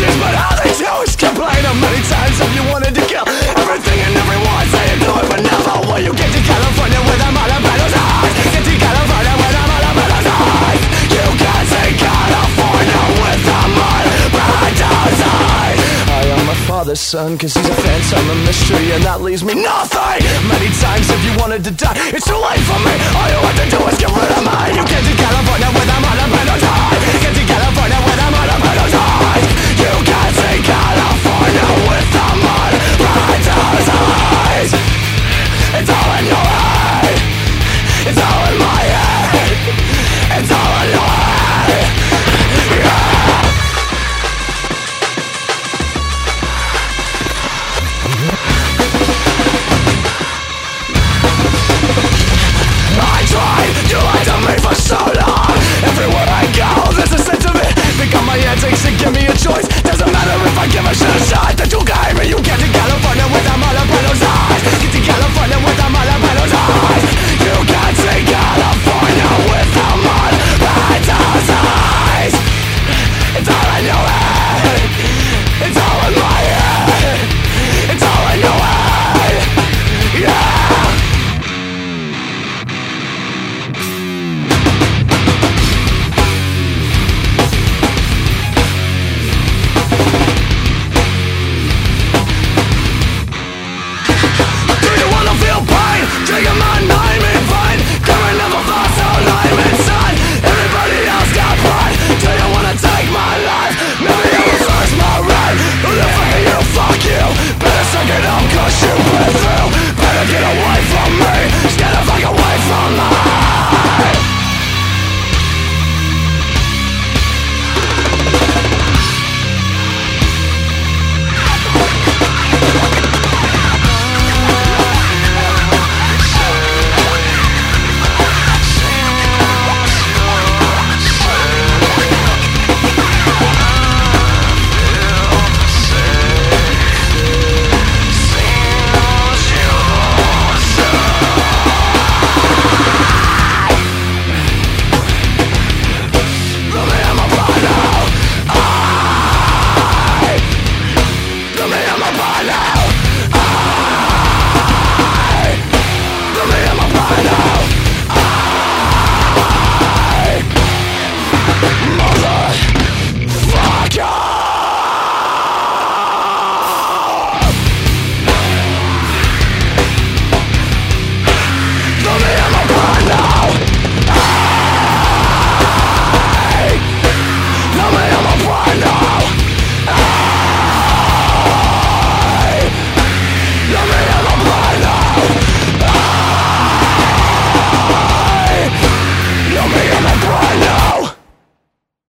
but all they do is complain. How many times have you wanted to kill everything and everyone? Say you do it, but never will you get to California with them all about those eyes. Get to California with them all about those eyes. You can't say California with them all about those eyes. I am my father's son, cause he's a phantom, a mystery, and that leaves me nothing. Many times have you wanted to die, it's too late for me. All you have to do is get rid of me. You get to California with them all about those eyes. Get to California with them all about those eyes.